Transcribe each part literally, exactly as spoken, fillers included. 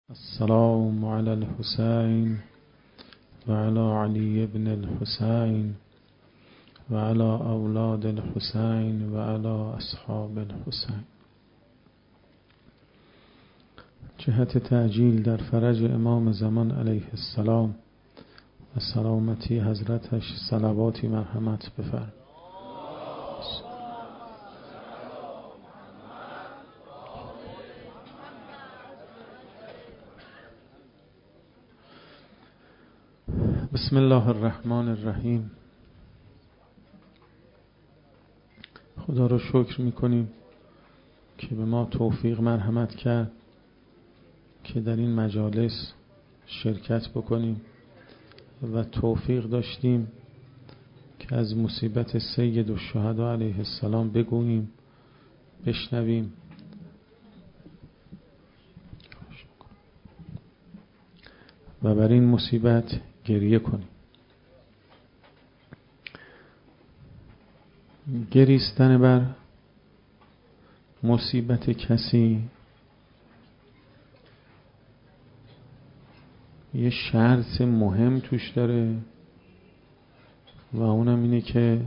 السلام على الحسين وعلى علي بن الحسين وعلى اولاد الحسين وعلى اصحاب الحسين. جهت تعجیل در فرج امام زمان علیه السلام و سلامتی حضرتش صلواتی مرحمت بفرم. بسم الله الرحمن الرحیم. خدا رو شکر میکنیم که به ما توفیق مرحمت کرد که در این مجالس شرکت بکنیم و توفیق داشتیم که از مصیبت سید الشهدا علیه السلام بگوییم، بشنویم و بر این مصیبت گریه کنیم. گریستن بر مصیبت کسی یه شرط مهم توش داره و اونم اینه که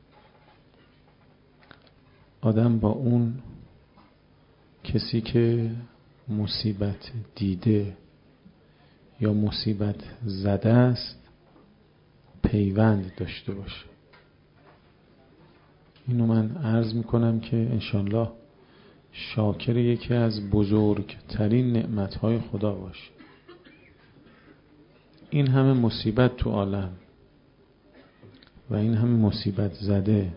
آدم با اون کسی که مصیبت دیده یا مصیبت زده است پیوند داشته باشه. اینو من عرض میکنم که انشالله شاکر یکی از بزرگترین نعمتهای خدا باشه. این همه مصیبت تو عالم و این همه مصیبت زده،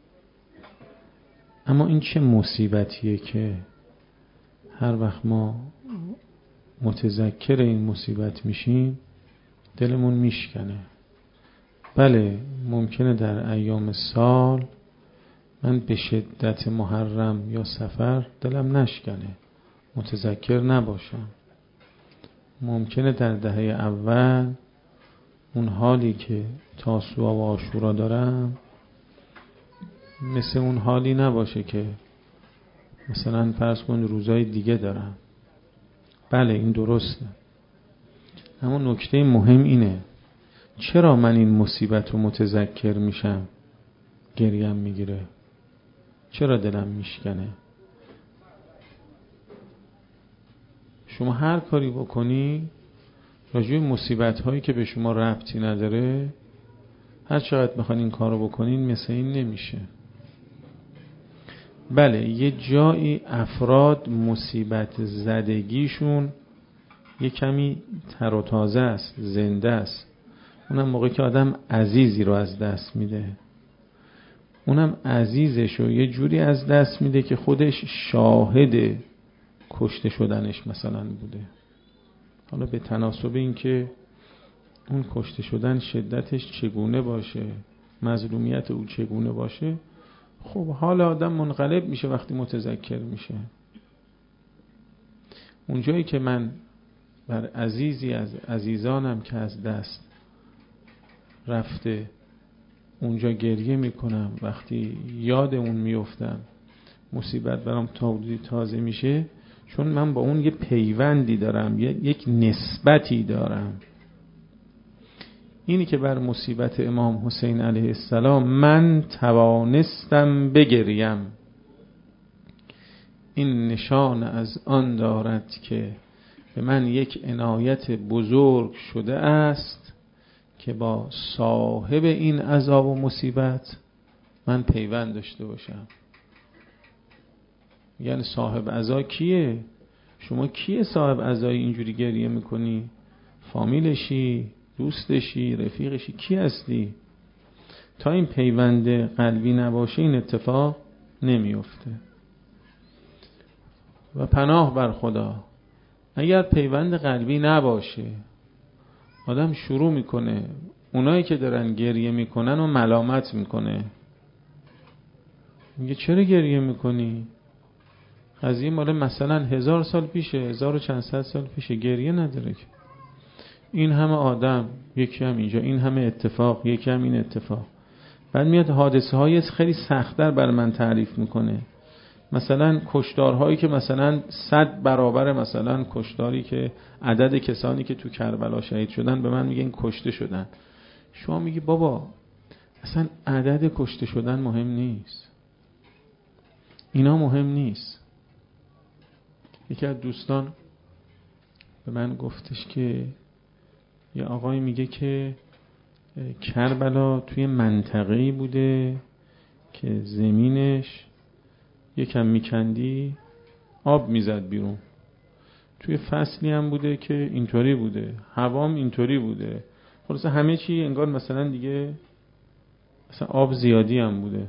اما این چه مصیبتیه که هر وقت ما متذکر این مصیبت میشیم دلمون میشکنه. بله ممکنه در ایام سال من به شدت محرم یا سفر دلم نشکنه، متذکر نباشم. ممکنه در دهه اول اون حالی که تاسوعا و عاشورا دارم مثل اون حالی نباشه که مثلا فرض کن روزای دیگه دارم. بله این درسته، اما نکته مهم اینه چرا من این مصیبت رو متذکر میشم گریم میگیره، چرا دلم میشکنه. شما هر کاری بکنی راجع به مصیبت هایی که به شما ربطی نداره هر چقدر بخواین این کار رو بکنین مثل این نمیشه. بله یه جایی افراد مصیبت زدگیشون یه کمی تر و تازه است، زنده است. اونم موقعی که آدم عزیزی رو از دست میده، اونم عزیزش رو یه جوری از دست میده که خودش شاهد کشته شدنش مثلا بوده. حالا به تناسب این که اون کشته شدن شدتش چگونه باشه، مظلومیت او چگونه باشه، خب حال آدم منقلب میشه وقتی متذکر میشه. اونجایی که من بر عزیزی از عزیزانم که از دست رفته اونجا گریه میکنم، وقتی یاد اون میفتم مصیبت برام تازه میشه، چون من با اون یه پیوندی دارم، یک نسبتی دارم. اینی که بر مصیبت امام حسین علیه السلام من توانستم بگریم، این نشان از آن دارد که به من یک عنایت بزرگ شده است که با صاحب این عذاب و مصیبت من پیوند داشته باشم. یعنی صاحب عزا کیه؟ شما کیه صاحب عزای اینجوری گریه میکنی؟ فامیلشی؟ دوستشی؟ رفیقشی؟ کی هستی؟ تا این پیوند قلبی نباشه این اتفاق نمیفته. و پناه بر خدا اگر پیوند قلبی نباشه آدم شروع میکنه اونایی که دارن گریه میکنن و ملامت میکنه، میگه چرا گریه میکنی؟ قضیه مال مثلا هزار سال پیشه، هزار و چند صد سال پیشه، گریه نداره که. این همه آدم یکی هم اینجا، این همه اتفاق یکی هم این اتفاق. بعد میاد حادثه های خیلی سخت‌تر بر من تعریف میکنه، مثلا کشتارهایی که مثلا صد برابر مثلا کشتاری که عدد کسانی که تو کربلا شهید شدن، به من میگه این کشته شدن. شما میگی بابا اصلا عدد کشته شدن مهم نیست، اینا مهم نیست. یکی از دوستان به من گفتش که یه آقای میگه که کربلا توی منطقه‌ای بوده که زمینش یکم میکندی آب میزد بیرون، توی فصلی هم بوده که اینطوری بوده، هوام اینطوری بوده، خلاصه همه چی انگار مثلا دیگه مثلا آب زیادی هم بوده.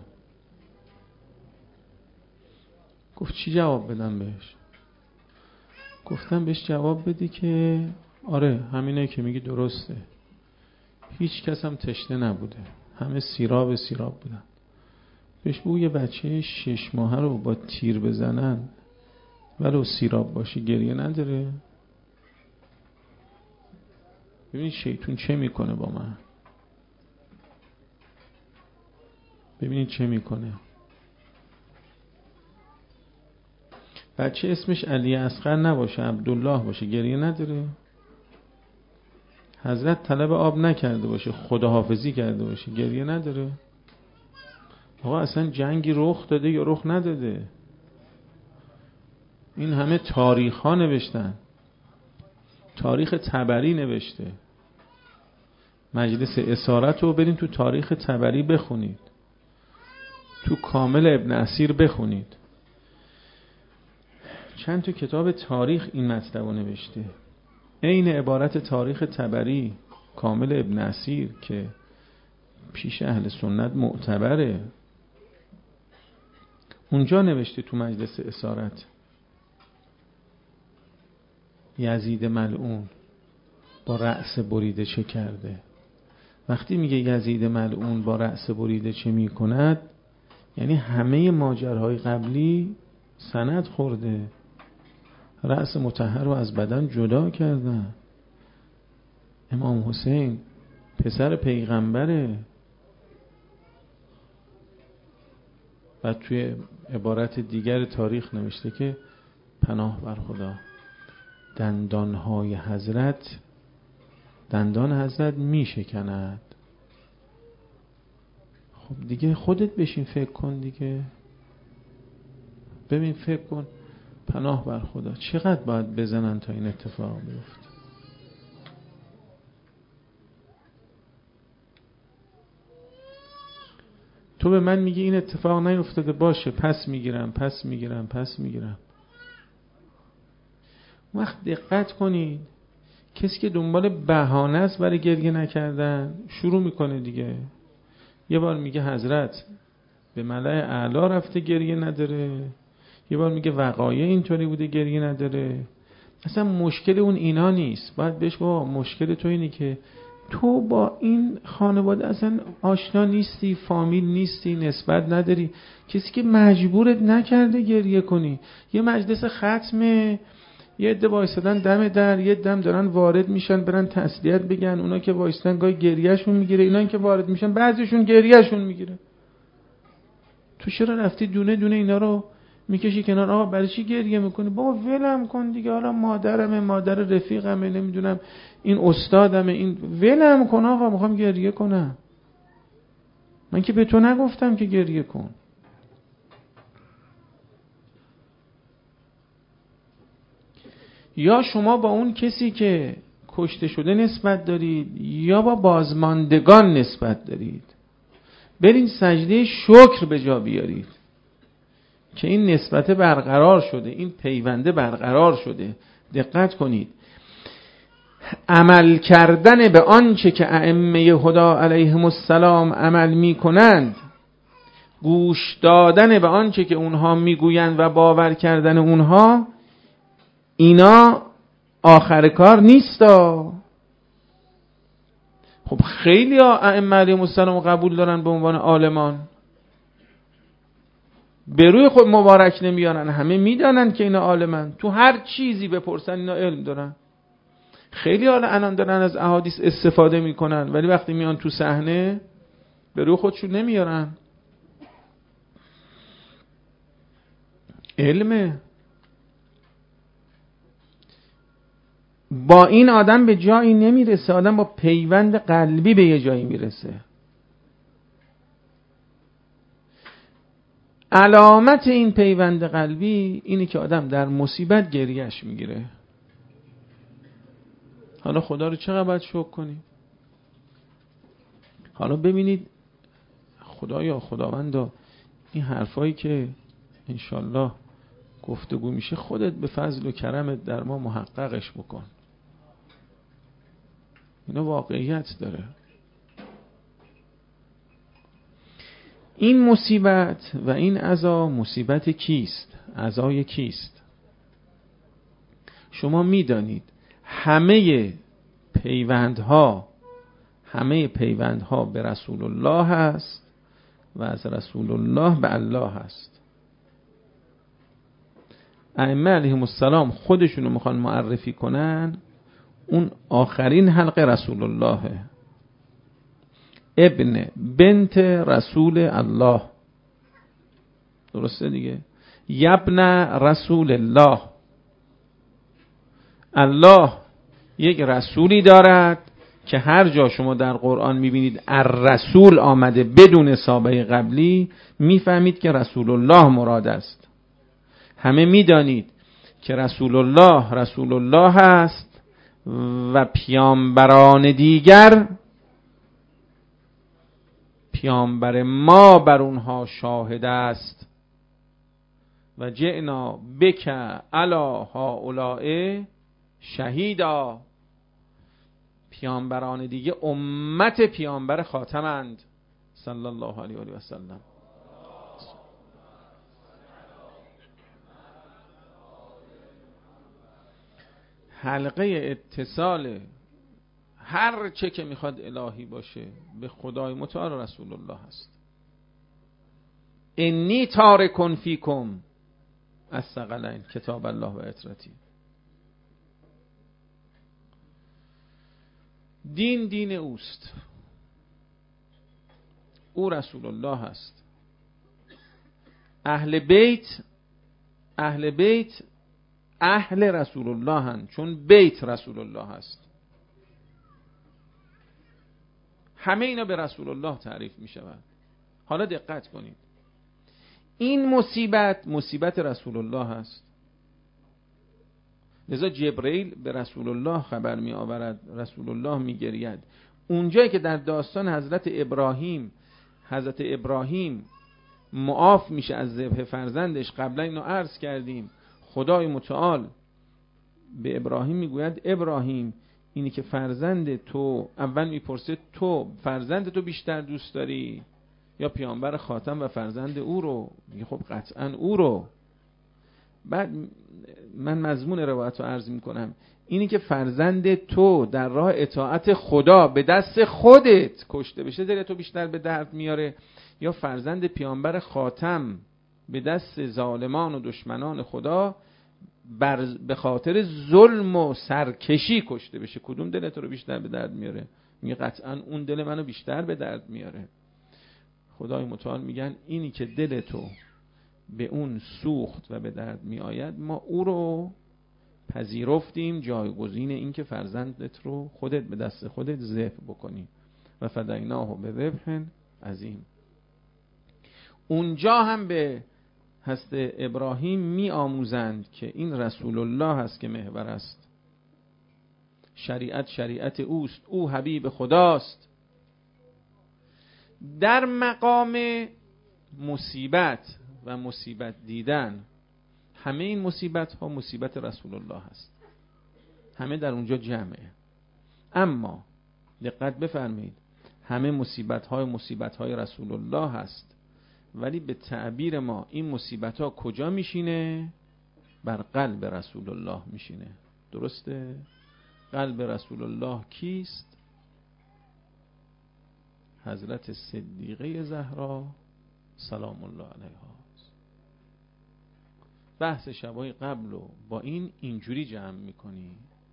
گفت چی جواب بدم بهش؟ گفتم بهش جواب بدی که آره همینه که میگی درسته، هیچ کس هم تشنه نبوده، همه سیراب سیراب بودن. بهش بگو یه بچه شش ماهه رو با تیر بزنن ولو سیراب باشه گریه نداره؟ ببین شیطون چه میکنه با من، ببینید چه میکنه. بچه اسمش علی اصغر نباشه، عبدالله باشه، گریه نداره؟ حضرت طلب آب نکرده باشه، خداحافظی کرده باشه، گریه نداره؟ آقا اصلا جنگی رخ داده یا رخ نداده؟ این همه تاریخ ها نوشتن، تاریخ طبری نوشته. مجلس اسارت رو برین تو تاریخ طبری بخونید، تو کامل ابن اسیر بخونید، چند تا کتاب تاریخ این مطلب رو نوشته. این عبارت تاریخ طبری کامل ابن اسیر که پیش اهل سنت معتبره، اونجا نوشته تو مجلس اسارت یزید ملعون با رأس بریده چه کرده. وقتی میگه یزید ملعون با رأس بریده چه میکند، یعنی همه ماجراهای قبلی سند خورده، رأس مطهر رو از بدن جدا کردن. امام حسین پسر پیغمبره. و توی عبارت دیگر تاریخ نوشته که پناه بر خدا، دندانهای حضرت دندان حضرت می شکند. خب دیگه خودت بشین فکر کن دیگه، ببین فکر کن پناه بر خدا چقدر باید بزنن تا این اتفاق بیفته. تو به من میگی این اتفاق نیفتاده، باشه پس میگیرم پس میگیرم پس میگیرم. وقت دقت کنید، کسی که دنبال بهانه است برای گریه نکردن شروع میکنه دیگه. یه بار میگه حضرت به ملأ اعلی رفته گریه نداره، یه بار میگه وقایع اینطوری بوده گریه نداره. اصلا مشکل اون اینا نیست. باید بهش بابا مشکل تو اینه که تو با این خانواده اصلا آشنا نیستی، فامیل نیستی، نسبت نداری. کسی که مجبورت نکرده گریه کنی. یه مجلس ختمه، یه عده وایسادن دم در، یه دم دارن وارد میشن برن تسلیت بگن، اونا که وایسادن گاهی گریهشون میگیره، اینا که وارد میشن بعضیشون گریهشون میگیره. تو چرا رفتی دونه دونه اینا رو میکشی کنار؟ آقا برای چی گریه میکنی؟ بابا ولم کن دیگه، حالا مادرمه، مادر رفیقمه، نمیدونم این استادمه، این ولم کن آقا، میخوام گریه کنم. من که به تو نگفتم که گریه کن. یا شما با اون کسی که کشته شده نسبت دارید یا با بازماندگان نسبت دارید. برین سجده شکر به جا بیارید که این نسبت برقرار شده، این پیونده برقرار شده. دقت کنید، عمل کردن به آنچه که ائمه هدا علیهم السلام عمل می کنند، گوش دادن به آنچه که اونها میگویند و باور کردن اونها، اینا آخر کار نیستا. خب خیلی ها ائمه علیهم السلام قبول دارن به عنوان عالمان، به روی خود مبارک نمیارن، همه میدانن که اینا عالمن، تو هر چیزی بپرسن اینا علم دارن. خیلی حالا الان دارن از احادیث استفاده میکنن، ولی وقتی میان تو صحنه به روی خودشون نمیارن. علمه. با این آدم به جایی نمیرسه، آدم با پیوند قلبی به یه جایی میرسه. علامت این پیوند قلبی اینه که آدم در مصیبت گریهش میگیره. حالا خدا رو چقدر باید شکر کنیم؟ حالا ببینید خدایا خداوندا این حرفایی که انشالله گفتگو میشه خودت به فضل و کرمت در ما محققش بکن. اینا واقعیت داره. این مصیبت و این عزا مصیبت کیست؟ عزای کیست؟ شما میدانید همه پیوندها همه پیوندها به رسول الله هست و از رسول الله به الله هست. ائمه علیهم السلام خودشونو میخوان معرفی کنن، اون آخرین حلقه رسول الله، ابن بنت رسول الله، درسته دیگه؟ یبن رسول الله. الله یک رسولی دارد که هر جا شما در قرآن میبینید الرسول آمده بدون سابقه قبلی، میفهمید که رسول الله مراد است. همه میدانید که رسول الله رسول الله است و پیامبران دیگر پیامبر ما بر اونها شاهد است. و جئنا بک علی هؤلاء شهیدا. پیامبران دیگه امت پیامبر خاتمند صلی الله علیه و سلم. حلقه اتصال هر چه که میخواد الهی باشه به خدای متعال رسول الله هست. انی تارکن فیکم الثقلین کتاب الله و عترتی. دین دین اوست، او رسول الله هست. اهل بیت اهل بیت اهل رسول الله هن، چون بیت رسول الله هست. همه اینا به رسول الله تعریف می شود. حالا دقت کنید، این مصیبت مصیبت رسول الله هست. لذا جبرئیل به رسول الله خبر می آورد، رسول الله می گرید. اونجایی که در داستان حضرت ابراهیم حضرت ابراهیم معاف میشه از ذبح فرزندش، قبلا اینو عرض کردیم، خدای متعال به ابراهیم میگوید ابراهیم اینی که فرزند تو، اول میپرسه تو فرزند تو بیشتر دوست داری یا پیامبر خاتم و فرزند او رو؟ میگه خب قطعا او رو. بعد من مضمون روایت رو عرض میکنم، اینی که فرزند تو در راه اطاعت خدا به دست خودت کشته بشه دلت تو بیشتر به درد میاره یا فرزند پیامبر خاتم به دست ظالمان و دشمنان خدا بر به خاطر ظلم و سرکشی کشته بشه، کدوم دلت رو بیشتر به درد میاره؟ میگه قطعا اون دل منو بیشتر به درد میاره. خدای متعال میگن اینی که دل تو به اون سوخت و به درد میآید ما او رو پذیرفتیم جایگزین این که فرزندت رو خودت به دست خودت ذبح بکنی و فدیناه به ذبح عظیم. اونجا هم به حضرت ابراهیم می آموزند که این رسول الله است که محور است، شریعت شریعت اوست، او حبیب خداست. در مقام مصیبت و مصیبت دیدن همه این مصیبت ها مصیبت رسول الله هست، همه در اونجا جمعه. اما دقت بفرمایید همه مصیبت های مصیبت های رسول الله هست، ولی به تعبیر ما این مصیبت ها کجا میشینه؟ بر قلب رسول الله میشینه. درسته؟ قلب رسول الله کیست؟ حضرت صدیقه زهرا سلام الله علیها. بحث شبای قبل رو با این اینجوری جمع میکنی: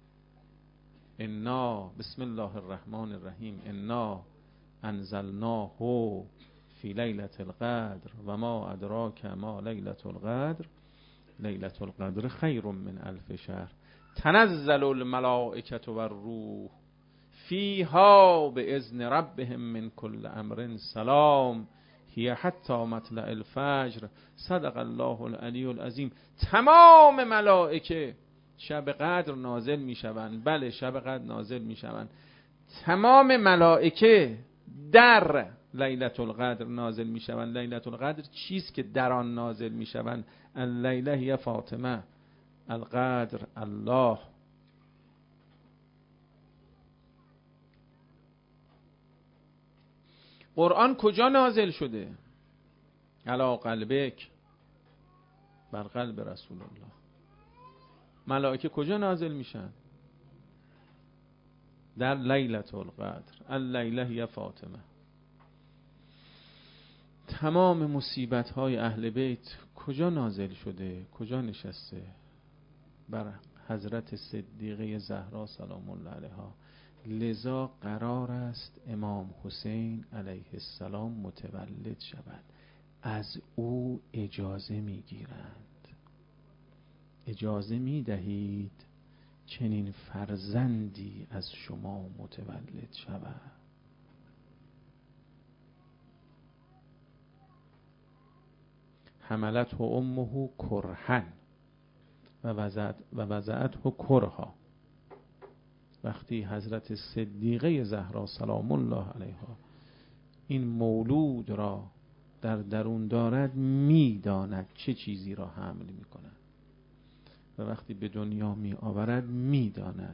انا بسم الله الرحمن الرحیم انا انزلناه فی لیلة القدر و ما ادراک ما لیلة القدر لیلة القدر خیر من الف شهر تنزل الملائکة و الروح فیها باذن ربهم من کل امر سلام هی حتی مطلع الفجر صدق الله العلی العظیم. تمام ملائکه شب قدر نازل می شوند. بله شب قدر نازل می شوند. تمام ملائکه در لیلة القدر نازل می شوند. لیلة القدر چیست که در آن نازل می شوند؟ اللیله هی فاطمه، القدر الله. قرآن کجا نازل شده؟ علی قلبک، بر قلب رسول الله. ملائکه کجا نازل میشن؟ در لیلة القدر، اللیله هی فاطمه. تمام مصیبت های اهل بیت کجا نازل شده؟ کجا نشسته؟ بر حضرت صدیقه زهرا سلام الله علیها. لذا قرار است امام حسین علیه السلام متولد شود. از او اجازه میگیرند. اجازه میدهید چنین فرزندی از شما متولد شود. حملته امه کرها و وضعته کرها. وقتی حضرت صدیقه زهرا سلام الله علیها این مولود را در درون دارد، میداند چه چیزی را حمل میکند و وقتی به دنیا می آورد میداند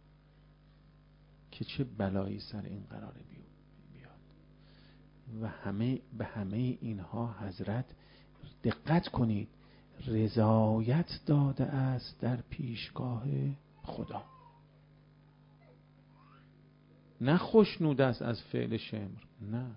که چه بلایی سر این قراره بیاد. و همه به همه اینها حضرت دقت کنید رضایت داده است در پیشگاه خدا، نه خوشنود است از فعل شمر، نه،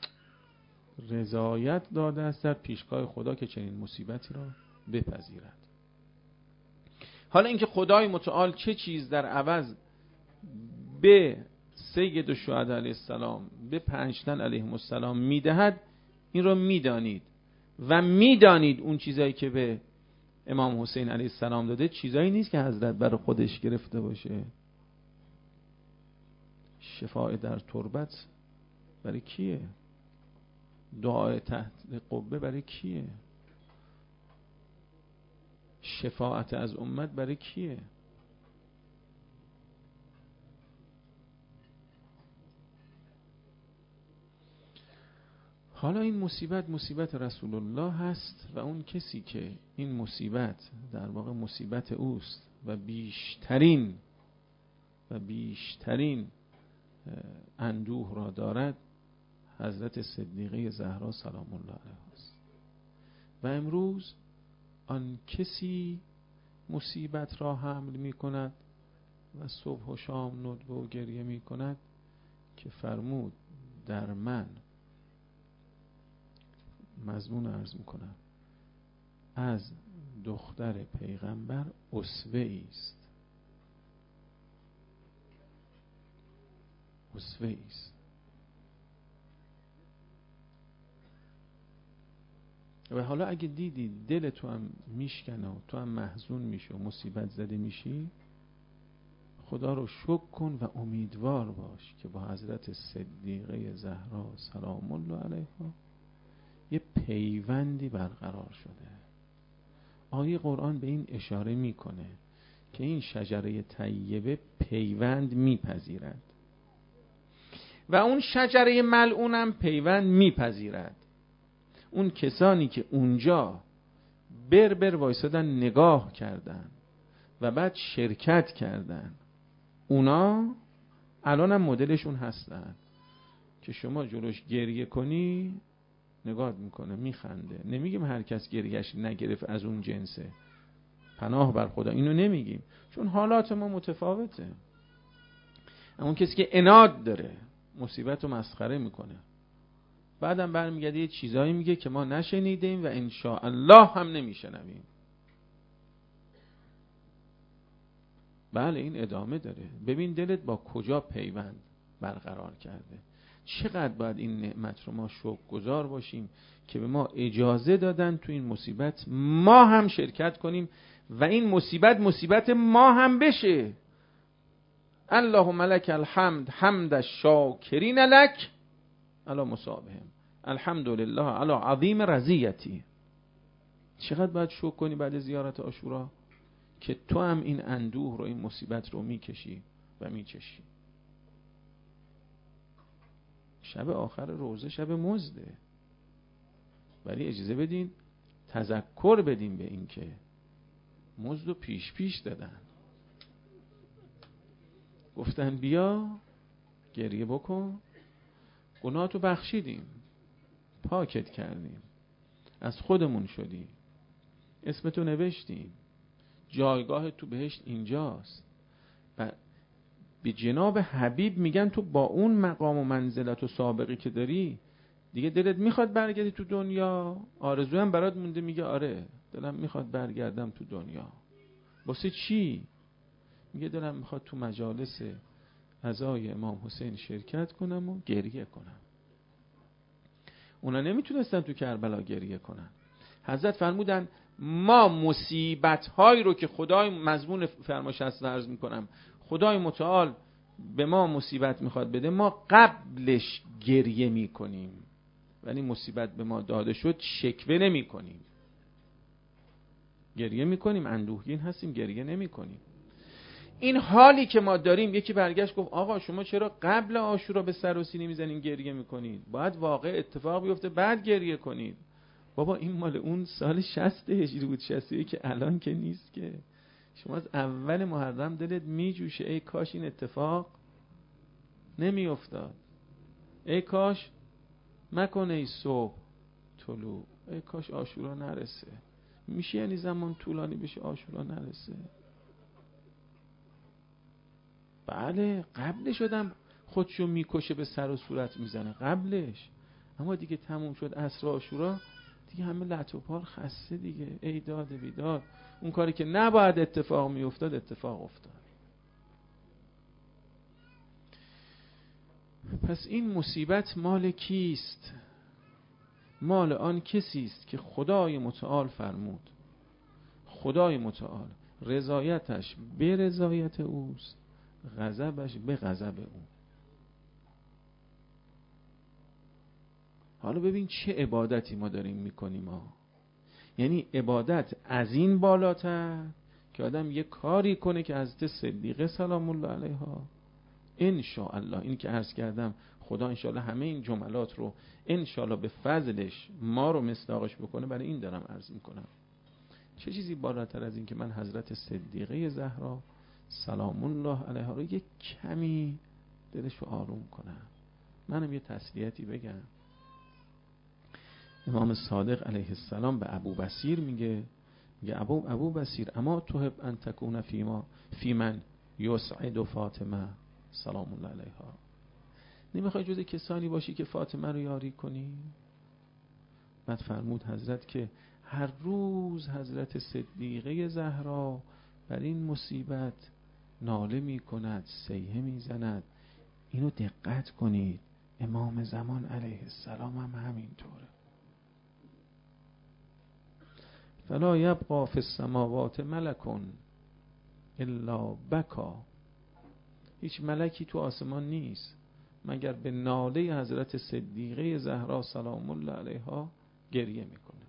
رضایت داده است در پیشگاه خدا که چنین مصیبتی را بپذیرد. حالا اینکه خدای متعال چه چیز در عوض به سید الشهدا علیه السلام، به پنج تن علیهم السلام میدهد، این رو میدانید و میدانید اون چیزایی که به امام حسین علیه السلام داده چیزایی نیست که حضرت برای خودش گرفته باشه. شفاء در تربت برای کیه؟ دعای تحت قبه برای کیه؟ شفاعت از امت برای کیه؟ حالا این مصیبت مصیبت رسول الله هست و اون کسی که این مصیبت در واقع مصیبت اوست و بیشترین و بیشترین اندوه را دارد حضرت صدیقه زهرا سلام الله علیها است. و امروز آن کسی مصیبت را حمل می کند و صبح و شام ندبه و گریه می کند که فرمود در من مضمون عرض می کنم از دختر پیغمبر اسوه است، اسوه است. و حالا اگه دیدی دل تو هم میشکنه و تو هم محزون میشه و مصیبت زده میشی، خدا رو شکر کن و امیدوار باش که با حضرت صدیقه زهرا سلام الله علیها یه پیوندی برقرار شده. آیه قرآن به این اشاره میکنه که این شجره طیبه پیوند میپذیرد و اون شجره ملعونم پیوند میپذیرد. اون کسانی که اونجا بر بر وایسادن نگاه کردن و بعد شرکت کردن، اونا الان هم مدلشون هستن که شما جلوش گریه کنی نگاه میکنه میخنده. نمیگیم هر کس گریهش نگرفت از اون جنسه، پناه بر خدا، اینو نمیگیم چون حالات ما متفاوته. اما کسی که عناد داره مصیبت رو مسخره میکنه، بعدم برمیگرده یه چیزایی میگه که ما نشنیدیم و انشاءالله هم نمیشنویم. بله این ادامه داره. ببین دلت با کجا پیوند برقرار کرده. چقدر باید این نعمت رو ما شکرگزار باشیم که به ما اجازه دادن تو این مصیبت ما هم شرکت کنیم و این مصیبت مصیبت ما هم بشه. اللهم لک الحمد حمد الشاکرین لک علی مصابهم الحمدلله علی عظیم رضیتی. چقدر باید شکر کنی بعد زیارت عاشورا که تو هم این اندوه رو، این مصیبت رو میکشی و میچشی. شب آخر روزه شب مزده، ولی اجازه بدین تذکر بدیم به این که مزد رو پیش پیش دادن. گفتن بیا گریه بکن، گناهاتو بخشیدیم، پاکت کردیم، از خودمون شدی، اسمتو نوشتیم، جایگاه تو بهشت اینجاست. و به جناب حبیب میگن تو با اون مقام و منزلت و سابقی که داری دیگه دلت میخواد برگردی تو دنیا؟ آرزو هم برات مونده؟ میگه آره دلم میخواد برگردم تو دنیا. واسه چی؟ میگه دلم میخواد تو مجالس عزای امام حسین شرکت کنم و گریه کنم. اونا نمیتونستن تو کربلا گریه کنن. حضرت فرمودن ما مصیبت هایی رو که خدای، مضمون فرمایش هست عرض میکنم، خدای متعال به ما مصیبت میخواد بده، ما قبلش گریه میکنیم، ولی مصیبت به ما داده شد شکوه نمی کنیم. گریه میکنیم، اندوهگین هستیم، گریه نمی کنیم. این حالی که ما داریم، یکی برگشت گفت آقا شما چرا قبل عاشورا به سر و سینه میزنین گریه میکنید؟ باید واقع اتفاق بیفته بعد گریه کنید. بابا این مال اون سال شصت هجری بود، شصت و یک، که الان که نیست که. شما از اول محرم دلت میجوشه ای کاش این اتفاق نمیافتاد، ای کاش مکنه ای صبح طلوع، ای کاش عاشورا نرسه. میشه یعنی زمان طولانی بشه عاشورا نرسه؟ بله قبلش آدم خودشو میکشه به سر و صورت میزنه قبلش، اما دیگه تموم شد عصر عاشورا دیگه همه لط و پال خسته دیگه. ای داد بیداد، اون کاری که نباید اتفاق میافتاد اتفاق افتاد. پس این مصیبت مال کیست؟ مال آن کسی است که خدای متعال فرمود، خدای متعال رضایتش به رضایت اوست، غضبش به غضب او. حالا ببین چه عبادتی ما داریم میکنیم ما. یعنی عبادت از این بالاتر که آدم یه کاری کنه که حضرت صدیقه سلام الله علیها ان شاء الله، این که عرض کردم، خدا ان شاء الله همه این جملات رو ان شاء الله به فضلش ما رو مصداقش بکنه. برای این دارم عرض میکنم. چه چیزی بالاتر از این که من حضرت صدیقه زهرا سلام الله علیها رو یک کمی دلش رو آروم کنم. منم یه تسلیتی بگم. امام صادق علیه السلام به ابو بصیر میگه میگه ابو ابو بصیر اما تحب ان تکون فی ما فی من یسعد فاطمه سلام الله علیها، نمیخوای جز کسانی باشی که فاطمه رو یاری کنی؟ بعد فرمود حضرت که هر روز حضرت صدیقه زهرا بر این مصیبت ناله می کند، سیحه می زند. اینو دقت کنید. امام زمان علیه السلام هم همینطوره. فلا یبقى فی السماوات ملک الا بکا، هیچ ملکی تو آسمان نیست مگر به ناله حضرت صدیقه زهرا سلام الله علیها گریه میکنه.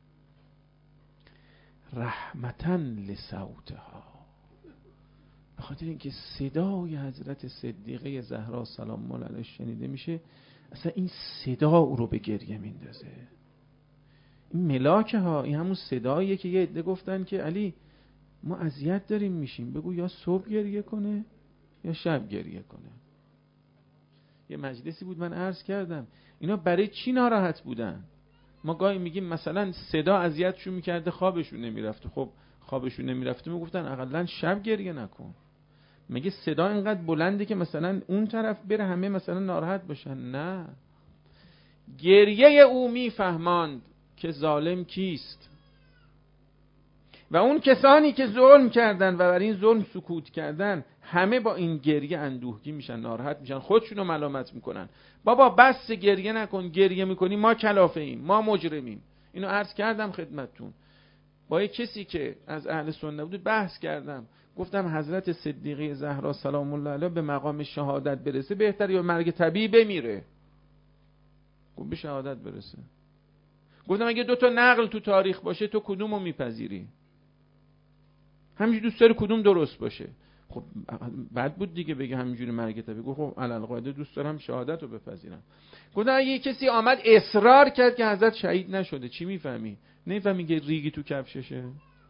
رحمتاً لصوتها، به خاطر اینکه صدای حضرت صدیقه زهرا سلام الله علیها شنیده میشه، اصلا این صدا او رو به گریه میندازه. این ملاکه ها، این همون صداییه که یه عده گفتن که علی ما اذیت داریم میشیم، بگو یا صبح گریه کنه یا شب گریه کنه. یه مجلسی بود من عرض کردم اینا برای چی ناراحت بودن. ما گاهی میگیم مثلا صدا اذیتشون میکرده خوابشون نمیرفته. خب خوابشون نمیرفته میگفتن اقلا شب گریه نکن. میگه صدا اینقدر بلنده که مثلا اون طرف بره همه مثلا ناراحت باشن. نه، گریه او میفهماند که ظالم کیست و اون کسانی که ظلم کردن و بر این ظلم سکوت کردن همه با این گریه اندوهگین میشن، ناراحت میشن، خودشونو ملامت میکنن. بابا بس گریه نکن، گریه میکنی ما کلافه ایم، ما مجرمیم. اینو عرض کردم خدمتتون. با یک کسی که از اهل سنت بود بحث کردم، گفتم حضرت صدیقه زهرا سلام الله علیها به مقام شهادت برسه بهتره یا مرگ طبیعی بمیره؟ گفت به شهادت برسه. گفتم اگه دو تا نقل تو تاریخ باشه تو کدومو میپذیری؟ همینجوری دوست داری کدوم درست باشه؟ خب بد بود دیگه بگه همینجوری مرگ طبیعی. گفت خب علل قاعده دوست دارم شهادت رو بپذیرم. گفتم اگه کسی آمد اصرار کرد که حضرت شهید نشده چی میفهمی؟ نمیفهمی که ریگی تو کفششه؟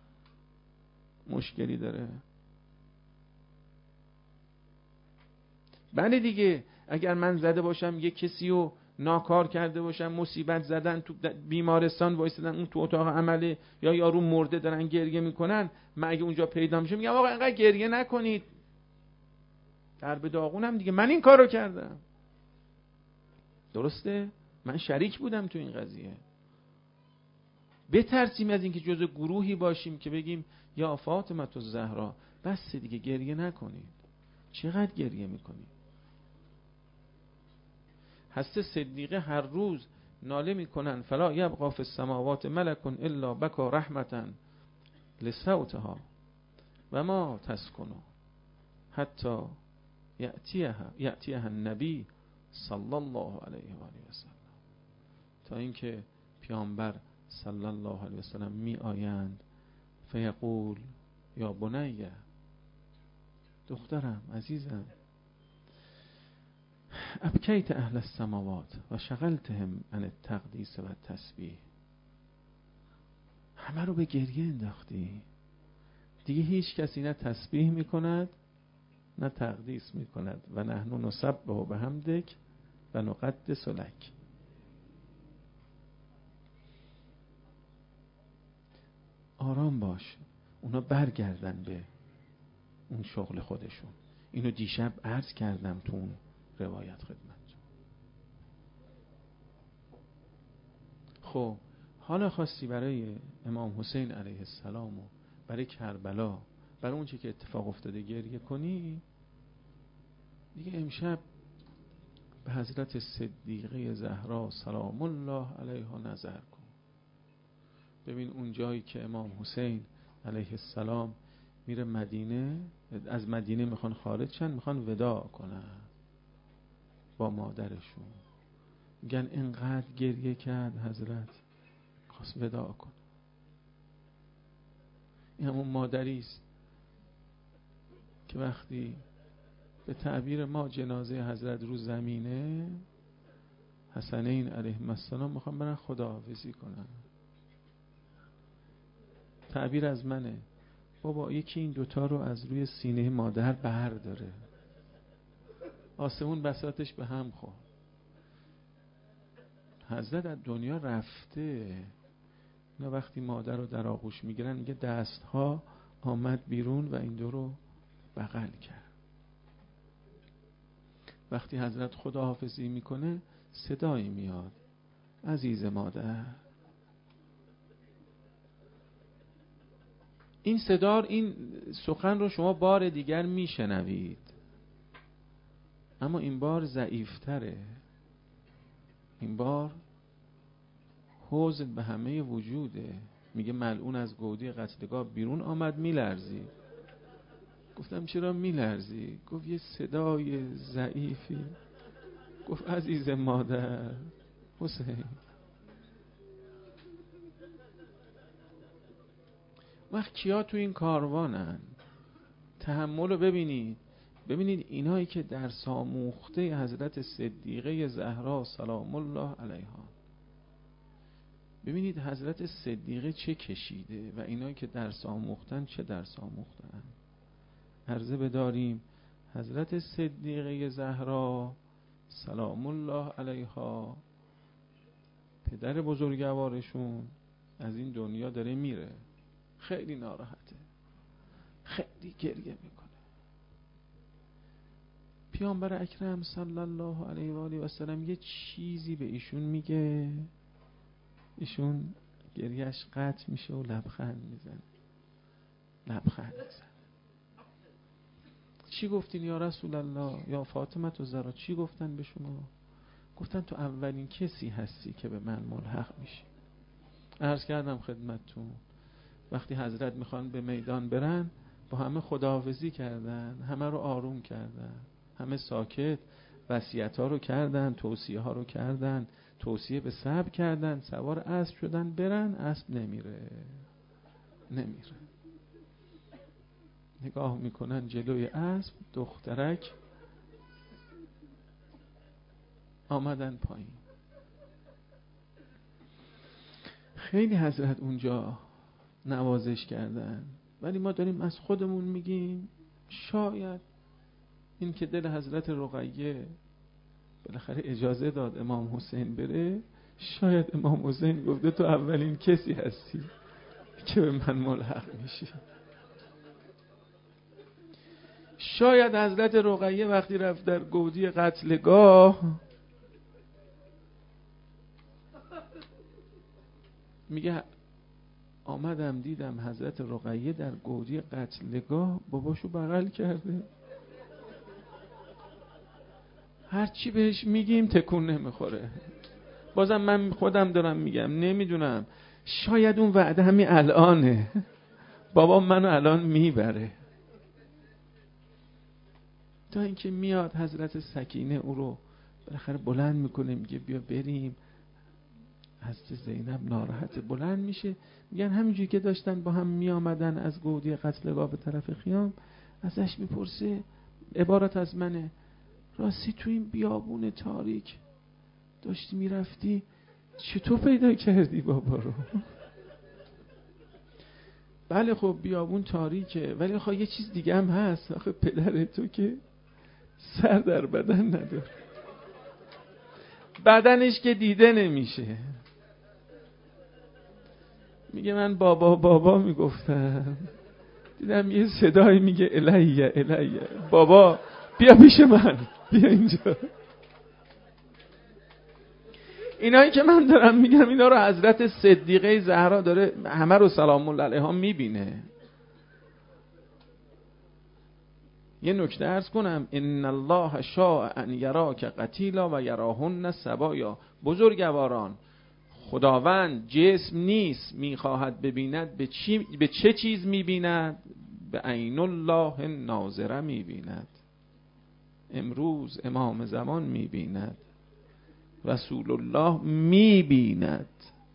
مشکلی داره. بله دیگه، اگر من زده باشم یک کسی رو ناکار کرده باشم، مصیبت زدن، تو بیمارستان وایسادن، اون تو اتاق عمله، یا یارو مرده دارن گریه میکنن، من اگه اونجا پیدا میشه میگم آقا اینقدر گریه نکنید، در به داغونم دیگه، من این کارو کردم. درسته؟ من شریک بودم تو این قضیه. بترسیم از اینکه جزء گروهی باشیم که بگیم یا فاطمه الزهرا بس دیگه گریه نکنید. چقدر گریه میکنید؟ حضرت صدیقه هر روز ناله میکنن فلا یبقى فی السماوات ملک الا بکا رحمتا لصوتها و ما تسکنوا حتی یأتیها یأتیها النبی صلی الله علیه و آله و سلم. تا اینکه پیامبر صلی الله علیه و سلم می آیند فیقول یا بنیه، دخترم عزیزم، ابکیت اهل السماوات و شغلتهم عن التقدیس و التسبیح. همه رو به گریه انداختی، دیگه هیچ کسی نه تسبیح میکند نه تقدیس میکند. و نحن نسبح بحمدک و نقدس لک. آرام باش، اونا برگردن به اون شغل خودشون. اینو دیشب عرض کردم تو اون روایت خدمت. خب حالا خواستی برای امام حسین علیه السلام و برای کربلا، برای اون چی که اتفاق افتاده گریه کنی، دیگه امشب به حضرت صدیقه زهرا سلام الله علیها نظر کن. ببین اون جایی که امام حسین علیه السلام میره مدینه، از مدینه میخوان خارج شن، میخوان وداع کنن با مادرشون، میگن اینقدر گریه کرد حضرت خواست وداع کن. این همون مادری است که وقتی به تعبیر ما جنازه حضرت رو زمینه، حسنین علیهم السلام میخوان برن خداحافظی کنن. تعبیر از منه، بابا یکی این دوتا رو از روی سینه مادر برداره، آسمون بساطش به هم خورد. حضرت از دنیا رفته. اینا وقتی مادر رو در آغوش میگیرن میگه دستها آمد بیرون و این دو رو بغل کرد. وقتی حضرت خداحافظی میکنه صدایی میاد، عزیز مادر. این صدا، این سخن رو شما بار دیگر میشنوید، اما این بار ضعیفتره. این بار حزن به همه وجوده. میگه ملعون از گودی قتلگاه بیرون آمد میلرزی. گفتم چرا میلرزی؟ گفت یه صدای ضعیفی. گفت عزیز مادر حسین. وقت کیا تو این کاروانن؟ تحمل رو ببینید. ببینید اینایی که درس آموخته حضرت صدیقه زهرا سلام الله علیها، ببینید حضرت صدیقه چه کشیده و اینایی که درس آموختن چه درس آموختن. عرضه بداریم حضرت صدیقه زهرا سلام الله علیها، پدر بزرگوارشون از این دنیا داره میره، خیلی ناراحته، خیلی گریه میکنه. پیامبر اکرم صلی الله علیه و آله و سلم یه چیزی به ایشون میگه، ایشون گریهش قطع میشه و لبخند میزنه. لبخند میزنه. چی گفتین یا رسول الله؟ یا فاطمه الزهرا چی گفتن به شما؟ گفتن تو اولین کسی هستی که به من ملحق میشی. عرض کردم خدمتتون وقتی حضرت میخوان به میدان برن با همه خداحافظی کردن، همه رو آروم کردن، همه ساکت، وصیت ها رو کردن، توصیه ها رو کردن، توصیه به صبر کردن، سوار اسب شدن برن، اسب نمیره نمیره نگاه میکنن جلوی اسب، دخترک آمدن پایین. خیلی حضرت اونجا نوازش کردن، ولی ما داریم از خودمون میگیم شاید این که دل حضرت رقیه بالاخره اجازه داد امام حسین بره، شاید امام حسین گفته تو اولین کسی هستی که به من ملحق میشی. شاید حضرت رقیه وقتی رفت در گودی قتلگاه میگه آمدم دیدم حضرت رقیه در گودی قتلگاه باباشو بغل کرده، هر چی بهش میگیم تکون نمیخوره. بازم من خودم دارم میگم نمیدونم، شاید اون وعده همین الانه، بابا منو الان میبره. تا اینکه میاد حضرت سکینه او رو بالاخره بلند میکنه، میگه بیا بریم. حضرت زینب ناراحت بلند میشه، میگن همینجوری که داشتن با هم میامدن از گودی قتلگاه به طرف خیام، ازش میپرسه عبارت از منه، راستی تو این بیابون تاریک داشتی میرفتی چطور پیدا کردی بابا رو؟ بله خب بیابون تاریکه، ولی خب یه چیز دیگه هم هست، آخه پدر تو که سر در بدن نداره، بدنش که دیده نمیشه. میگه من بابا بابا میگفتم، دیدم یه صدایی میگه الیه الیه، بابا بیا پیش من، بیا اینجا. اینایی که من دارم میگم اینا رو حضرت صدیقه زهرا داره همه رو سلام الله علیها میبینه. یه نکته عرض کنم، ان الله شاء ان یراک قتیلا و یراهن سبایا. بزرگواران، خداوند جسم نیست، میخواهد ببیند به, چی به چه چیز میبیند؟ به عین الله ناظره میبیند. امروز امام زمان میبیند، رسول الله میبیند.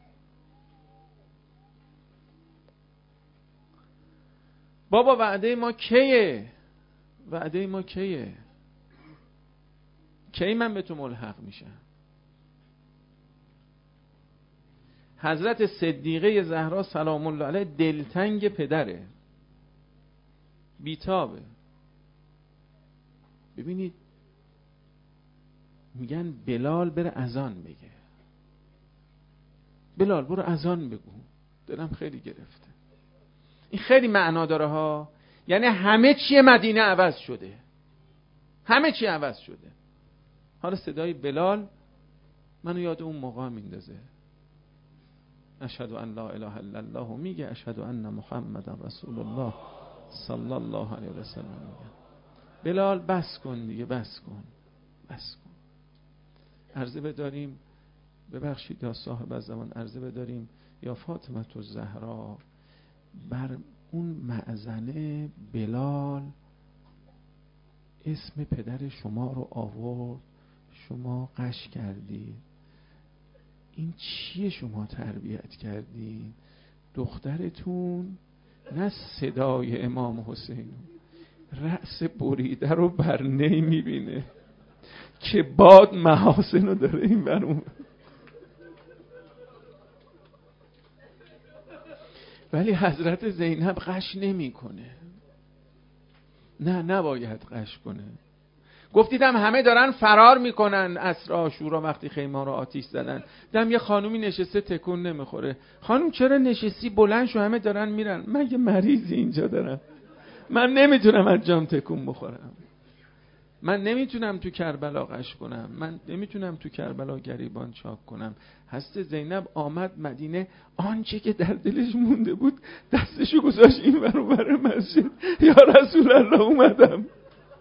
بابا وعده ما کیه؟ وعده ما کیه؟ کی من به تو ملحق میشم؟ حضرت صدیقه زهرا سلام الله علیها دلتنگ پدره، بیتابه. ببینید میگن بلال بره اذان بگه، بلال برو اذان بگو. دلم خیلی گرفته. این خیلی معنا داره ها، یعنی همه چی مدینه عوض شده، همه چی عوض شده. حالا صدای بلال منو یاد اون موقع میندازه، اشهد ان لا اله الا الله میگه، اشهد ان محمد رسول الله صلی الله علیه و سلم میگه. بلال بس کن دیگه، بس کن بس کن. عرضه بداریم، ببخشید یا صاحب الزمان، عرضه بداریم یا فاطمه الزهرا بر اون مأذنه بلال اسم پدر شما رو آورد، شما قش کردید. این چیه شما تربیت کردید؟ دخترتون نه صدای امام حسین، رأس بریده رو بر نی میبینه که باد محاسن رو داره این برون، ولی حضرت زینب قش نمی کنه. نه نباید قش کنه. گفتیدم همه دارن فرار میکنن عصر عاشورا وقتی خیمه رو آتیش زدن، دیدم یه خانومی نشسته تکون نمیخوره. خانوم چرا نشستی؟ بلند شو، همه دارن میرن. من یه مریضی اینجا دارم، من نمیتونم از جام تکون بخورم، من نمیتونم تو کربلا قش کنم، من نمیتونم تو کربلا گریبان چاک کنم. حضرت زینب آمد مدینه، آنچه که در دلش مونده بود دستشو گذاشت این ور اون ور مسجد، یا رسول الله اومدم.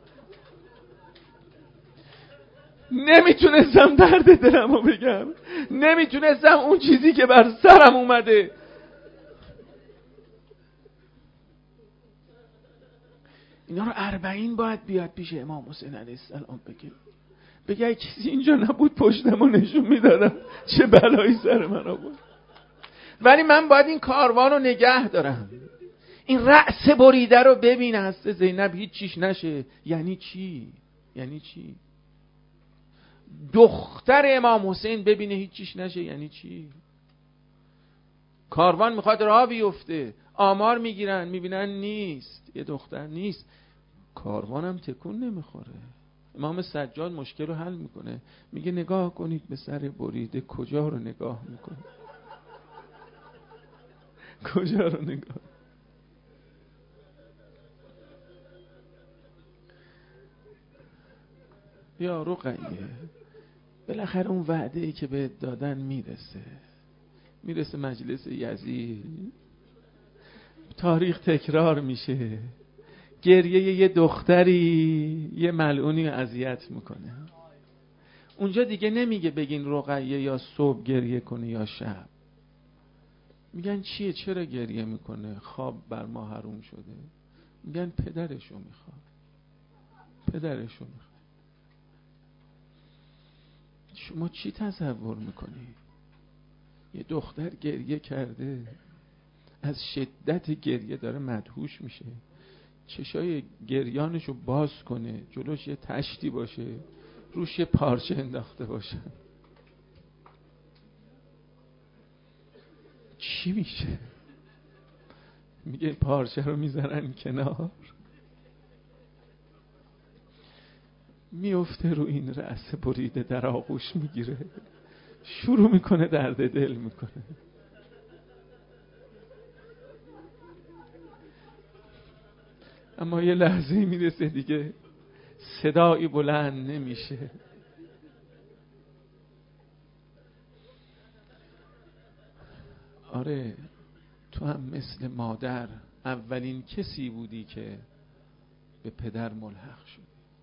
نمیتونستم درد دلم رو بگم، نمیتونستم اون چیزی که بر سرم اومده. اینا رو اربعین باید بیاد پیش امام حسین علیه السلام بگه بگه کسی اینجا نبود پشتم رو نشون میدادم چه بلایی سر من آورد. ولی من باید این کاروان رو نگه دارم. این رأس بریده رو ببین هسته زینب هیچ چیش نشه. یعنی چی؟ یعنی چی؟ دختر امام حسین ببینه هیچ چیش نشه یعنی چی؟ کاروان میخواد راه بیفته، آمار میگیرن میبینن نیست، یه دختر نیست، کاروانم تکون نمیخوره. امام سجاد مشکل رو حل میکنه، میگه نگاه کنید به سر بریده، کجا رو نگاه میکنه؟ کجا رو نگاه؟ یا رقیه، بالاخره اون وعده ای که بهت دادن میرسه، میرسه مجلس یزید، تاریخ تکرار میشه، گریه یه دختری یه ملعونی اذیت میکنه. اونجا دیگه نمیگه بگین رقیه یا صبح گریه کنه یا شب، میگن چیه چرا گریه میکنه؟ خواب بر ما حروم شده. میگن پدرشو میخواد، پدرشو میخواد. شما چی تصور میکنی؟ یه دختر گریه کرده، از شدت گریه داره مدهوش میشه، چشای گریانشو باز کنه، جلوش یه تشتی باشه، روش یه پارچه انداخته باشه، چی میشه؟ میگه پارچه رو میذارن کنار، میفته رو این رأس بریده، در آغوش میگیره، شروع میکنه درد دل میکنه. اما یه لحظه میرسه دیگه صدایی بلند نمیشه. آره تو هم مثل مادر اولین کسی بودی که به پدر ملحق شد.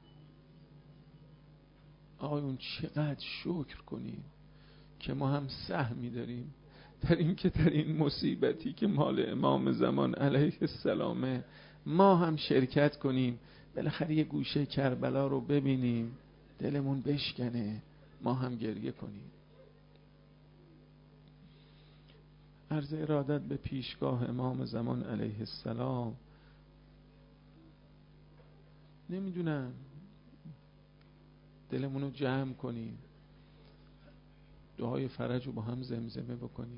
آقایون چقدر شکر کنیم که ما هم سهمی داریم در این که در این مصیبتی که مال امام زمان علیه السلامه ما هم شرکت کنیم، بالاخره یه گوشه کربلا رو ببینیم، دلمون بشکنه، ما هم گریه کنیم. عرض ارادت به پیشگاه امام زمان علیه السلام. نمیدونم دلمون رو جمع کنیم، دعای فرج رو با هم زمزمه بکنیم،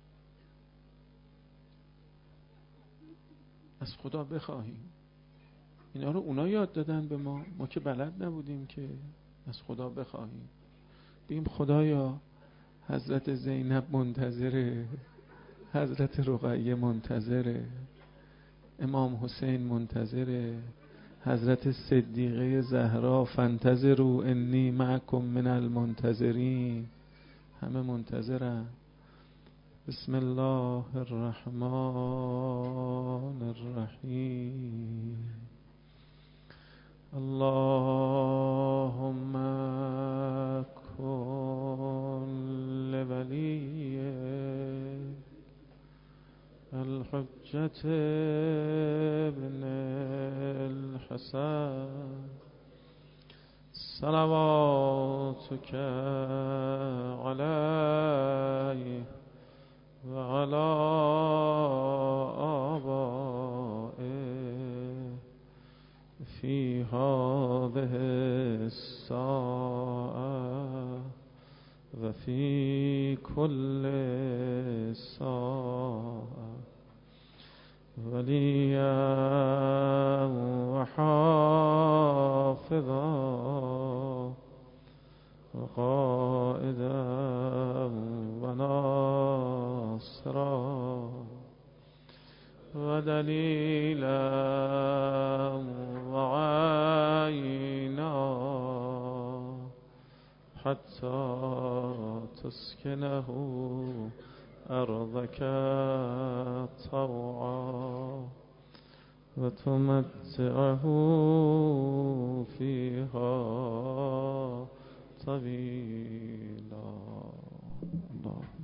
از خدا بخواهیم. اینا رو اونا یاد دادن به ما، ما که بلد نبودیم که. از خدا بخواهیم، بگیم خدایا حضرت زینب منتظره، حضرت رقیه منتظره، امام حسین منتظره، حضرت صدیقه زهرا فانتظروا انی معکم من المنتظرین، همه منتظرن. بسم الله الرحمن الرحیم. اللهم کن لولی الحجة ابن الحسن صلواتك علیه و علی آبائه فی هذه الساعة و فی کل ساعة ولیا و حافظا و قائدا و ناصرا و دلیلا و عینا حتی تسکنه أرضك طوعا وتمتعه فيها طويلا. الله